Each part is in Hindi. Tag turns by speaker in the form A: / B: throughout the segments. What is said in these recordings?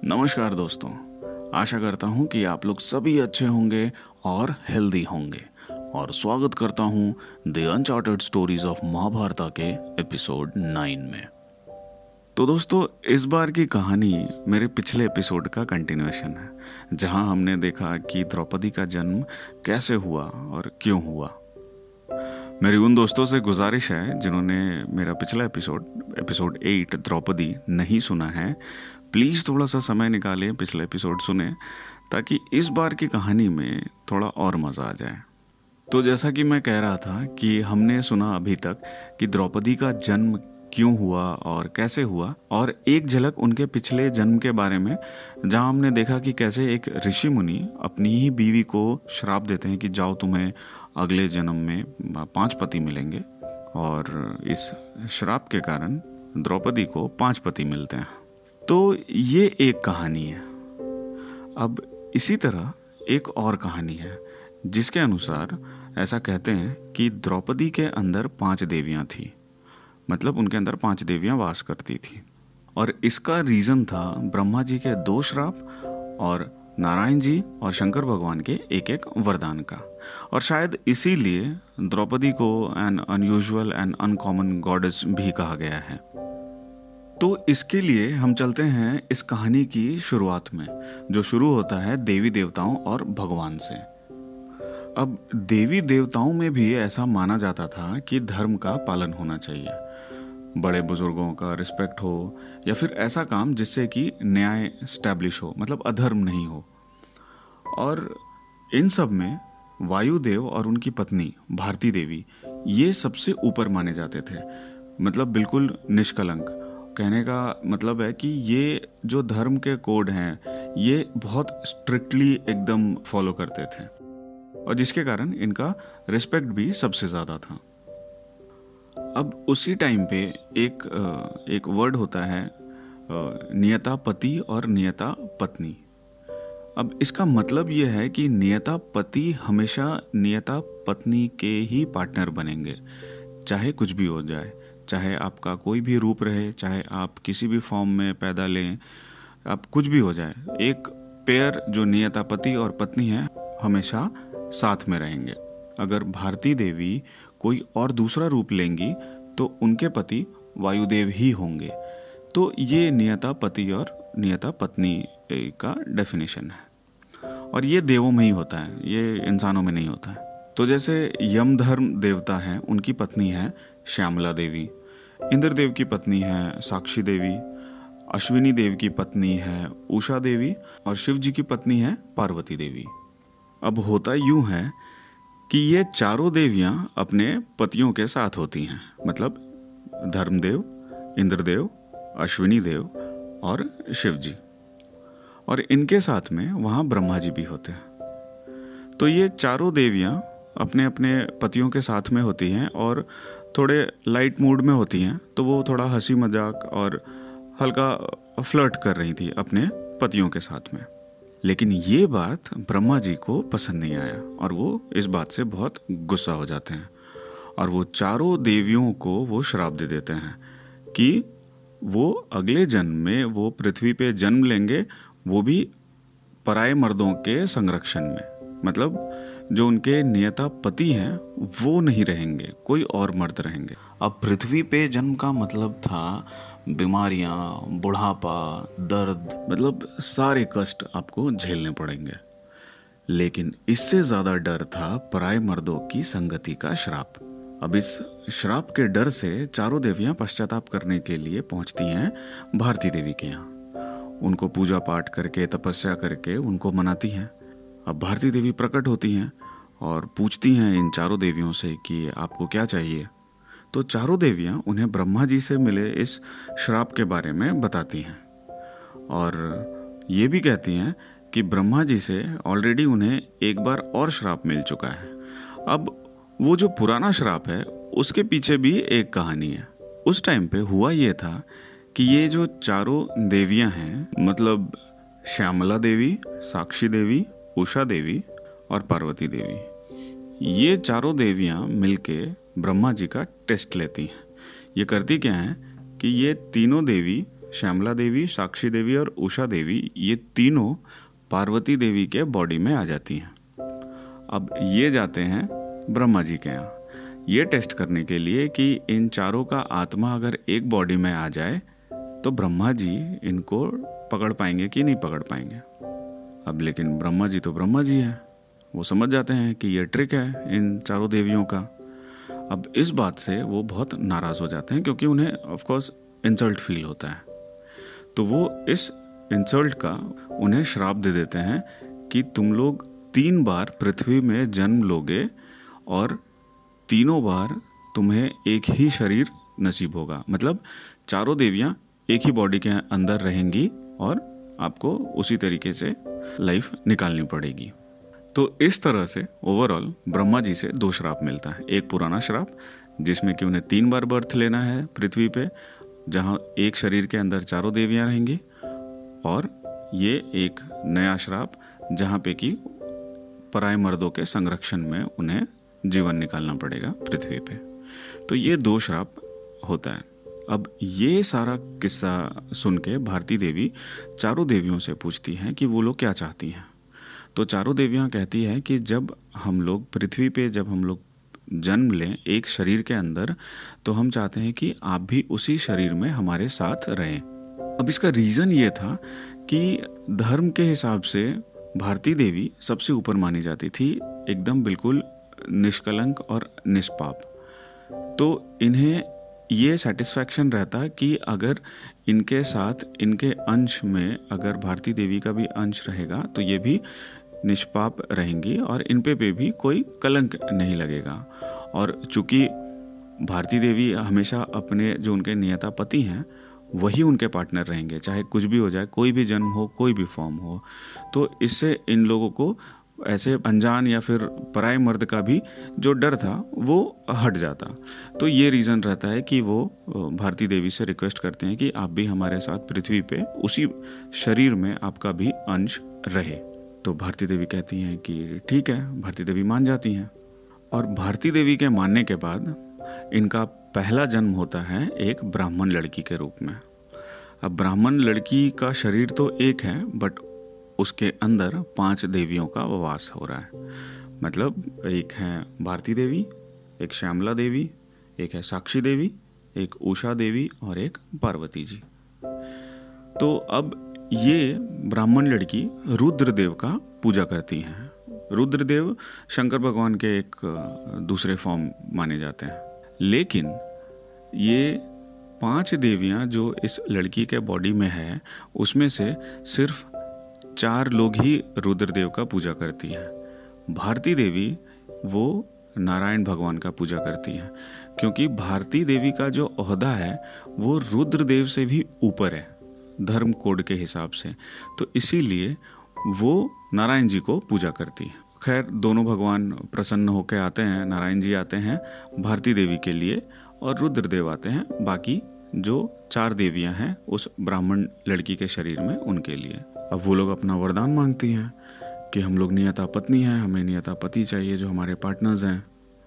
A: नमस्कार दोस्तों, आशा करता हूँ कि आप लोग सभी अच्छे होंगे और हेल्दी होंगे और स्वागत करता हूँ the uncharted stories of Mahabharat के एपिसोड 9 में। तो दोस्तों, इस बार की कहानी मेरे पिछले एपिसोड का कंटिन्यूएशन है, जहाँ हमने देखा कि द्रौपदी का जन्म कैसे हुआ और क्यों हुआ। मेरी उन दोस्तों से गुजारिश है जिन्होंने मेरा पिछला एपिसोड 8 द्रौपदी नहीं सुना है, प्लीज़ थोड़ा सा समय निकालें, पिछला एपिसोड सुने ताकि इस बार की कहानी में थोड़ा और मज़ा आ जाए। तो जैसा कि मैं कह रहा था कि हमने सुना अभी तक कि द्रौपदी का जन्म क्यों हुआ और कैसे हुआ, और एक झलक उनके पिछले जन्म के बारे में, जहां हमने देखा कि कैसे एक ऋषि मुनि अपनी ही बीवी को श्राप देते हैं कि जाओ, तुम्हें अगले जन्म में 5 पति मिलेंगे, और इस श्राप के कारण द्रौपदी को 5 पति मिलते हैं। तो ये एक कहानी है। अब इसी तरह एक और कहानी है जिसके अनुसार ऐसा कहते हैं कि द्रौपदी के अंदर 5 देवियां थी, मतलब उनके अंदर 5 देवियां वास करती थी, और इसका रीज़न था ब्रह्मा जी के 2 श्राप और नारायण जी और शंकर भगवान के एक वरदान का। और शायद इसीलिए द्रौपदी को an unusual and uncommon goddess भी कहा गया है। तो इसके लिए हम चलते हैं इस कहानी की शुरुआत में, जो शुरू होता है देवी देवताओं और भगवान से। अब देवी देवताओं में भी ऐसा माना जाता था कि धर्म का पालन होना चाहिए, बड़े बुजुर्गों का रिस्पेक्ट हो, या फिर ऐसा काम जिससे कि न्याय स्टैब्लिश हो, मतलब अधर्म नहीं हो। और इन सब में वायुदेव और उनकी पत्नी भारती देवी ये सबसे ऊपर माने जाते थे, मतलब बिल्कुल निष्कलंक। कहने का मतलब है कि ये जो धर्म के कोड हैं ये बहुत स्ट्रिक्टली एकदम फॉलो करते थे, और जिसके कारण इनका रिस्पेक्ट भी सबसे ज़्यादा था। अब उसी टाइम पे एक वर्ड होता है नियता पति और नियता पत्नी। अब इसका मतलब ये है कि नियता पति हमेशा नियता पत्नी के ही पार्टनर बनेंगे, चाहे कुछ भी हो जाए, चाहे आपका कोई भी रूप रहे, चाहे आप किसी भी फॉर्म में पैदा लें, आप कुछ भी हो जाए, एक पेयर जो नियता पति और पत्नी है हमेशा साथ में रहेंगे। अगर भारती देवी कोई और दूसरा रूप लेंगी तो उनके पति वायुदेव ही होंगे। तो ये नियता पति और नियता पत्नी का डेफिनेशन है, और ये देवों में ही होता है, ये इंसानों में नहीं होता है। तो जैसे यमधर्म देवता हैं, उनकी पत्नी है श्यामला देवी, इंद्रदेव की पत्नी है साक्षी देवी, अश्विनी देव की पत्नी है उषा देवी, और शिव जी की पत्नी है पार्वती देवी। अब होता यूं है कि ये चारों देवियां अपने पतियों के साथ होती हैं, मतलब धर्मदेव, इंद्रदेव, अश्विनी देव और शिव जी, और इनके साथ में वहाँ ब्रह्मा जी भी होते हैं। तो ये चारों देवियां अपने अपने पतियों के साथ में होती हैं और थोड़े लाइट मूड में होती हैं, तो वो थोड़ा हंसी मजाक और हल्का फ्लर्ट कर रही थी अपने पतियों के साथ में। लेकिन ये बात ब्रह्मा जी को पसंद नहीं आया, और वो इस बात से बहुत गुस्सा हो जाते हैं, और वो चारों देवियों को वो श्राप दे देते हैं कि वो अगले जन्म में वो पृथ्वी पे जन्म लेंगे, वो भी पराये मर्दों के संरक्षण में, मतलब जो उनके नियता पति हैं वो नहीं रहेंगे, कोई और मर्द रहेंगे। अब पृथ्वी पे जन्म का मतलब था बीमारियां, बुढ़ापा, दर्द, मतलब सारे कष्ट आपको झेलने पड़ेंगे। लेकिन इससे ज़्यादा डर था पराये मर्दों की संगति का श्राप। अब इस श्राप के डर से चारों देवियां पश्चाताप करने के लिए पहुंचती हैं भारती देवी के यहाँ। उनको पूजा पाठ करके, तपस्या करके उनको मनाती हैं। अब भारती देवी प्रकट होती हैं और पूछती हैं इन चारों देवियों से कि आपको क्या चाहिए। तो चारों देवियां उन्हें ब्रह्मा जी से मिले इस श्राप के बारे में बताती हैं, और ये भी कहती हैं कि ब्रह्मा जी से ऑलरेडी उन्हें एक बार और श्राप मिल चुका है। अब वो जो पुराना श्राप है उसके पीछे भी एक कहानी है। उस टाइम पे हुआ ये था कि ये जो चारों देवियां हैं, मतलब श्यामला देवी, साक्षी देवी, उषा देवी और पार्वती देवी, ये चारों देवियां मिलके ब्रह्मा जी का टेस्ट लेती हैं। ये करती क्या है कि ये तीनों देवी श्यामला देवी, साक्षी देवी और उषा देवी ये तीनों पार्वती देवी के बॉडी में आ जाती हैं। अब ये जाते हैं ब्रह्मा जी के यहाँ ये टेस्ट करने के लिए कि इन चारों का आत्मा अगर एक बॉडी में आ जाए तो ब्रह्मा जी इनको पकड़ पाएंगे कि नहीं पकड़ पाएंगे। अब लेकिन ब्रह्मा जी तो ब्रह्मा जी हैं, वो समझ जाते हैं कि ये ट्रिक है इन चारों देवियों का। अब इस बात से वो बहुत नाराज़ हो जाते हैं क्योंकि उन्हें ऑफ कोर्स इंसल्ट फील होता है। तो वो इस इंसल्ट का उन्हें श्राप दे देते हैं कि तुम लोग 3 बार पृथ्वी में जन्म लोगे और तीनों बार तुम्हें एक ही शरीर नसीब होगा। मतलब चारों देवियां एक ही बॉडी के अंदर रहेंगी और आपको उसी तरीके से लाइफ निकालनी पड़ेगी। तो इस तरह से ओवरऑल ब्रह्मा जी से 2 श्राप मिलता है। एक पुराना श्राप जिसमें कि उन्हें 3 बार बर्थ लेना है पृथ्वी पे, जहां एक शरीर के अंदर चारों देवियां रहेंगी, और ये एक नया श्राप जहां पे कि पराये मर्दों के संरक्षण में उन्हें जीवन निकालना पड़ेगा पृथ्वी पे। तो ये 2 श्राप होता है। अब ये सारा किस्सा सुन के भारती देवी चारों देवियों से पूछती हैं कि वो लोग क्या चाहती हैं। तो चारों देवियां कहती है कि जब हम लोग पृथ्वी पे जब हम लोग जन्म लें एक शरीर के अंदर, तो हम चाहते हैं कि आप भी उसी शरीर में हमारे साथ रहें। अब इसका रीज़न ये था कि धर्म के हिसाब से भारती देवी सबसे ऊपर मानी जाती थी, एकदम बिल्कुल निष्कलंक और निष्पाप। तो इन्हें ये सेटिस्फैक्शन रहता कि अगर इनके साथ इनके अंश में अगर भारती देवी का भी अंश रहेगा तो ये भी निष्पाप रहेंगी और इन पे भी कोई कलंक नहीं लगेगा। और चूंकि भारती देवी हमेशा अपने जो उनके नियता पति हैं वही उनके पार्टनर रहेंगे, चाहे कुछ भी हो जाए, कोई भी जन्म हो, कोई भी फॉर्म हो। तो इससे इन लोगों को ऐसे अनजान या फिर पराये मर्द का भी जो डर था वो हट जाता। तो ये रीज़न रहता है कि वो भारती देवी से रिक्वेस्ट करते हैं कि आप भी हमारे साथ पृथ्वी पे उसी शरीर में आपका भी अंश रहे। तो भारती देवी कहती हैं कि ठीक है, भारती देवी मान जाती हैं। और भारती देवी के मानने के बाद इनका पहला जन्म होता है एक ब्राह्मण लड़की के रूप में। अब ब्राह्मण लड़की का शरीर तो एक है, बट उसके अंदर 5 देवियों का वास हो रहा है। मतलब एक है भारती देवी, एक श्यामला देवी, एक है साक्षी देवी, एक उषा देवी और एक पार्वती जी। तो अब ये ब्राह्मण लड़की रुद्रदेव का पूजा करती हैं। रुद्रदेव शंकर भगवान के एक दूसरे फॉर्म माने जाते हैं। लेकिन ये 5 देवियां जो इस लड़की के बॉडी में है उसमें से सिर्फ 4 लोग ही रुद्रदेव का पूजा करती हैं। भारती देवी वो नारायण भगवान का पूजा करती हैं, क्योंकि भारती देवी का जो ओहदा है वो रुद्रदेव से भी ऊपर है धर्म कोड के हिसाब से। तो इसीलिए वो नारायण जी को पूजा करती है। खैर दोनों भगवान प्रसन्न होकर आते हैं। नारायण जी आते हैं भारती देवी के लिए और रुद्रदेव आते हैं बाकी जो 4 देवियां हैं उस ब्राह्मण लड़की के शरीर में उनके लिए। अब वो लोग अपना वरदान मांगती हैं कि हम लोग नियता पत्नी हैं, हमें नियता पति चाहिए जो हमारे पार्टनर्स हैं।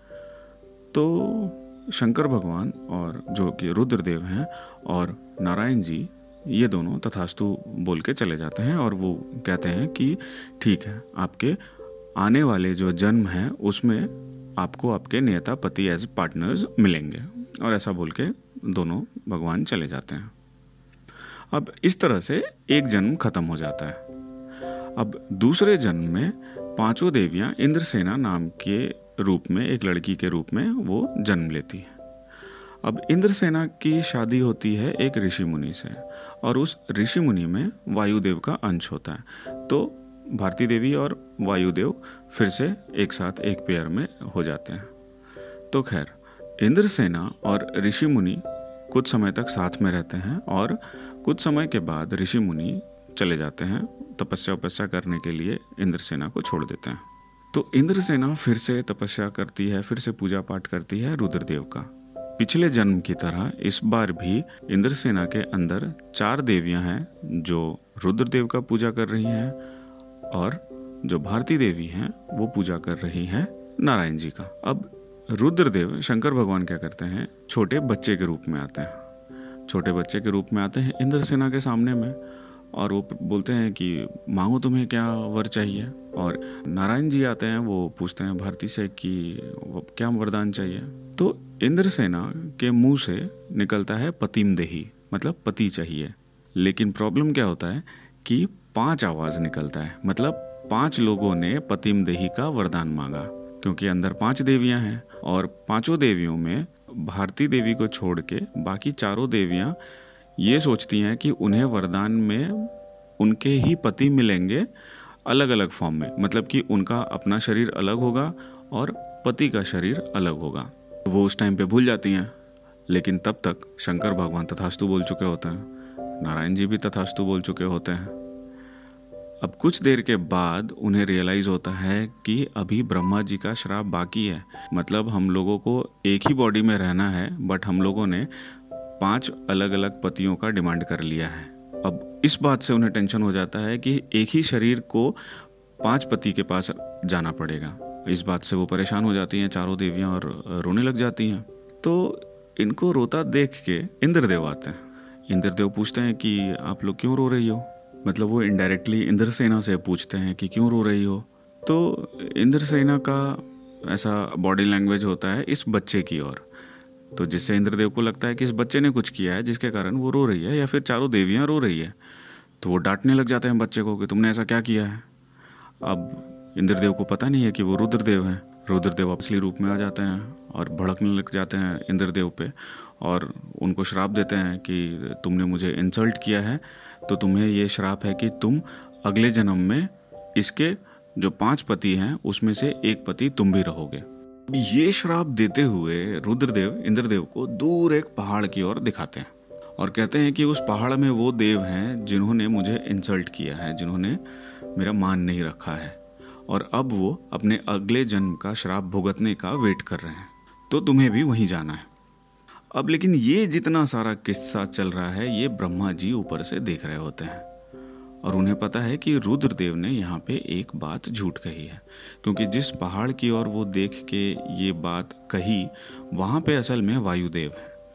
A: तो शंकर भगवान और जो कि रुद्रदेव हैं और नारायण जी ये दोनों तथास्तु बोल के चले जाते हैं और वो कहते हैं कि ठीक है, आपके आने वाले जो जन्म हैं उसमें आपको आपके नियता पति एज पार्टनर्स मिलेंगे। और ऐसा बोल के दोनों भगवान चले जाते हैं। अब इस तरह से एक जन्म खत्म हो जाता है। अब दूसरे जन्म में 5 देवियां इंद्रसेना नाम के रूप में एक लड़की के रूप में वो जन्म लेती है। अब इंद्रसेना की शादी होती है एक ऋषि मुनि से और उस ऋषि मुनि में वायुदेव का अंश होता है। तो भारती देवी और वायुदेव फिर से एक साथ एक पेयर में हो जाते हैं। तो खैर इंद्रसेना और ऋषि मुनि कुछ समय तक साथ में रहते हैं और कुछ समय के बाद ऋषि मुनि चले जाते हैं, तपस्या करने के लिए इंद्रसेना को छोड़ देते हैं। तो इंद्रसेना फिर से तपस्या करती है, फिर से पूजा पाठ करती है रुद्रदेव का। पिछले जन्म की तरह इस बार भी इंद्रसेना के अंदर 4 देवियां हैं जो रुद्रदेव का पूजा कर रही हैं और जो भारती देवी हैं वो पूजा कर रही हैं नारायण जी का। अब रुद्रदेव शंकर भगवान क्या करते हैं, छोटे बच्चे के रूप में आते हैं। छोटे बच्चे के रूप में आते हैं इंद्रसेना के सामने में और वो बोलते हैं कि मांगो तुम्हें क्या वर चाहिए। और नारायण जी आते हैं, वो पूछते हैं भारती से कि क्या वरदान चाहिए। तो इंद्रसेना के मुंह से निकलता है पतिम देही, मतलब पति चाहिए। लेकिन प्रॉब्लम क्या होता है कि 5 आवाज निकलता है, मतलब 5 लोगों ने पतिम देही का वरदान मांगा, क्योंकि अंदर 5 देवियां हैं और 5 देवियों में भारती देवी को छोड़ के बाकी 4 देवियां ये सोचती हैं कि उन्हें वरदान में उनके ही पति मिलेंगे अलग अलग फॉर्म में, मतलब कि उनका अपना शरीर अलग होगा और पति का शरीर अलग होगा। वो उस टाइम पे भूल जाती हैं, लेकिन तब तक शंकर भगवान तथास्तु बोल चुके होते हैं, नारायण जी भी तथास्तु बोल चुके होते हैं। अब कुछ देर के बाद उन्हें रियलाइज होता है कि अभी ब्रह्मा जी का श्राप बाकी है, मतलब हम लोगों को एक ही बॉडी में रहना है, बट हम लोगों ने 5 अलग अलग पतियों का डिमांड कर लिया है। अब इस बात से उन्हें टेंशन हो जाता है कि एक ही शरीर को 5 पति के पास जाना पड़ेगा। इस बात से वो परेशान हो जाती हैं 4 देवियां और रोने लग जाती हैं। तो इनको रोता देख के इंद्रदेव आते हैं। इंद्रदेव पूछते हैं कि आप लोग क्यों रो रही हो, मतलब वो इनडायरेक्टली इंद्रसेना से पूछते हैं कि क्यों रो रही हो। तो इंद्रसेना का ऐसा बॉडी लैंग्वेज होता है इस बच्चे की ओर, तो जिससे इंद्रदेव को लगता है कि इस बच्चे ने कुछ किया है जिसके कारण वो रो रही है, या फिर 4 देवियां रो रही है। तो वो डांटने लग जाते हैं बच्चे को कि तुमने ऐसा क्या किया है। अब इंद्रदेव को पता नहीं है कि वो रुद्रदेव हैं। रुद्रदेव असली रूप में आ जाते हैं और भड़कने लग जाते हैं इंद्रदेव पे और उनको श्राप देते हैं कि तुमने मुझे इंसल्ट किया है, तो तुम्हें ये श्राप है कि तुम अगले जन्म में इसके जो 5 पति हैं उसमें से एक पति तुम भी रहोगे। ये श्राप देते हुए रुद्रदेव इंद्रदेव को दूर एक पहाड़ की ओर दिखाते हैं और कहते हैं कि उस पहाड़ में वो देव हैं जिन्होंने मुझे इंसल्ट किया है, जिन्होंने मेरा मान नहीं रखा है, और अब वो अपने अगले जन्म का श्राप भुगतने का वेट कर रहे हैं, तो तुम्हें भी वहीं जाना है। अब लेकिन ये जितना सारा किस्सा चल रहा है ये ब्रह्मा जी ऊपर से देख रहे होते हैं और उन्हें पता है कि रुद्रदेव ने यहाँ पे एक बात झूठ कही है, क्योंकि जिस पहाड़ की ओर वो देख के ये बात कही वहाँ पे असल में वायुदेव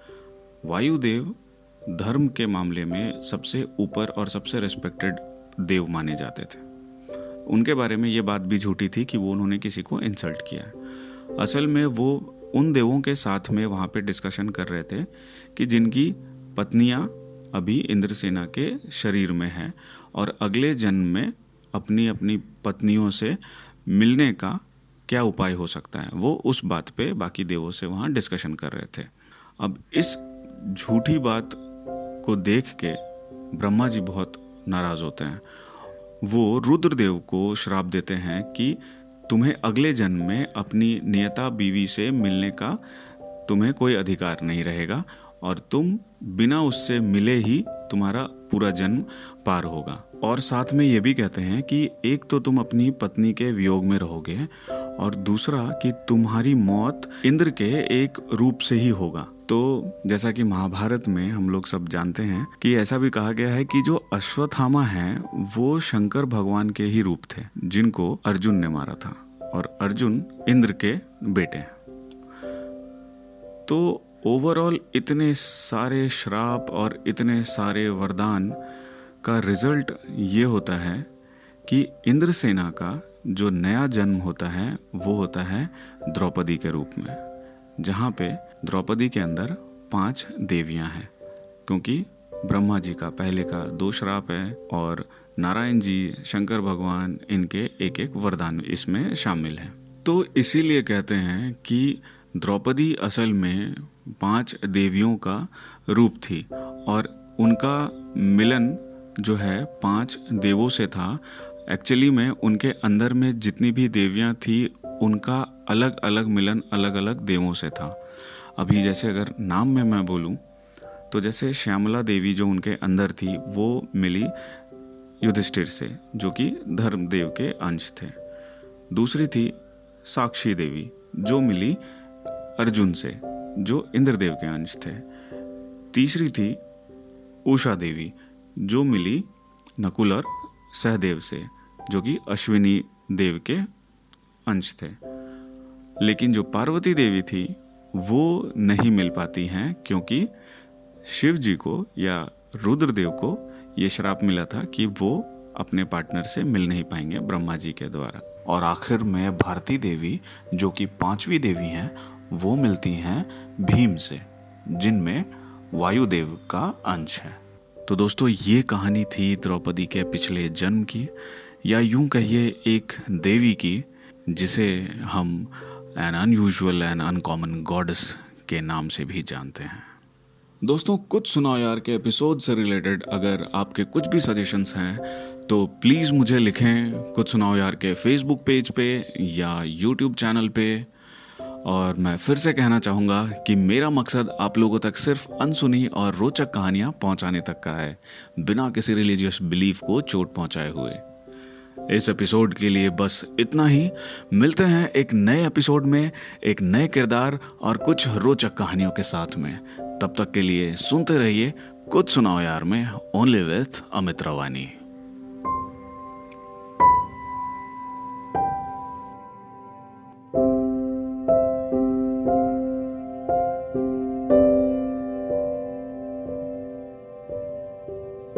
A: है। वायुदेव धर्म के मामले में सबसे ऊपर और सबसे रेस्पेक्टेड देव माने जाते थे। उनके बारे में ये बात भी झूठी थी कि वो उन्होंने किसी को इंसल्ट किया है। असल में वो उन देवों के साथ में वहाँ पे डिस्कशन कर रहे थे कि जिनकी पत्नियाँ अभी इंद्रसेना के शरीर में हैं और अगले जन्म में अपनी अपनी पत्नियों से मिलने का क्या उपाय हो सकता है, वो उस बात पे बाकी देवों से वहाँ डिस्कशन कर रहे थे। अब इस झूठी बात को देख के ब्रह्मा जी बहुत नाराज होते हैं। वो रुद्रदेव को श्राप देते हैं कि तुम्हें अगले जन्म में अपनी नियता बीवी से मिलने का तुम्हें कोई अधिकार नहीं रहेगा और तुम बिना उससे मिले ही तुम्हारा पूरा जन्म पार होगा। और साथ में ये भी कहते हैं कि एक तो तुम अपनी पत्नी के वियोग में रहोगे और दूसरा कि तुम्हारी मौत इंद्र के एक रूप से ही होगा। तो जैसा कि महाभारत में हम लोग सब जानते हैं कि ऐसा भी कहा गया है कि जो अश्वत्थामा हैं वो शंकर भगवान के ही रूप थे जिनको अर्जुन ने मारा था, और अर्जुन इंद्र के बेटे हैं। तो ओवरऑल इतने सारे श्राप और इतने सारे वरदान का रिजल्ट ये होता है कि इंद्रसेना का जो नया जन्म होता है वो होता है द्रौपदी के रूप में, जहाँ पे द्रौपदी के अंदर 5 देवियां हैं, क्योंकि ब्रह्मा जी का पहले का 2 श्राप है और नारायण जी, शंकर भगवान, इनके एक एक वरदान इसमें शामिल हैं। तो इसीलिए कहते हैं कि द्रौपदी असल में 5 देवियों का रूप थी और उनका मिलन जो है 5 देवों से था। एक्चुअली में उनके अंदर में जितनी भी देवियां थी उनका अलग अलग मिलन अलग अलग देवों से था। अभी जैसे अगर नाम में मैं बोलूं तो जैसे श्यामला देवी जो उनके अंदर थी वो मिली युधिष्ठिर से, जो कि धर्मदेव के अंश थे। दूसरी थी साक्षी देवी जो मिली अर्जुन से, जो इंद्रदेव के अंश थे। तीसरी थी उषा देवी जो मिली नकुल और सहदेव से, जो कि अश्विनी देव के अंश थे। लेकिन जो पार्वती देवी थी वो नहीं मिल पाती हैं क्योंकि शिव जी को या रुद्रदेव को ये श्राप मिला था कि वो अपने पार्टनर से मिल नहीं पाएंगे ब्रह्मा जी के द्वारा। और आखिर में भारती देवी, जो कि 5वीं देवी हैं, वो मिलती हैं भीम से, जिनमें वायुदेव का अंश है। तो दोस्तों, ये कहानी थी द्रौपदी के पिछले जन्म की, या यूं कहिए एक देवी की, जिसे हम an unusual and uncommon goddess के नाम से भी जानते हैं। दोस्तों, कुछ सुनाओ यार के एपिसोड से रिलेटेड अगर आपके कुछ भी सजेशंस हैं तो प्लीज़ मुझे लिखें कुछ सुनाओ यार के फेसबुक पेज पे या यूट्यूब चैनल पे। और मैं फिर से कहना चाहूँगा कि मेरा मकसद आप लोगों तक सिर्फ अनसुनी और रोचक कहानियाँ पहुँचाने तक का है, बिना किसी रिलीजियस बिलीफ को चोट पहुँचाए हुए। इस एपिसोड के लिए बस इतना ही। मिलते हैं एक नए एपिसोड में एक नए किरदार और कुछ रोचक कहानियों के साथ में। तब तक के लिए सुनते रहिए कुछ सुनाओ यार में, ओनली विथ अमित रवानी।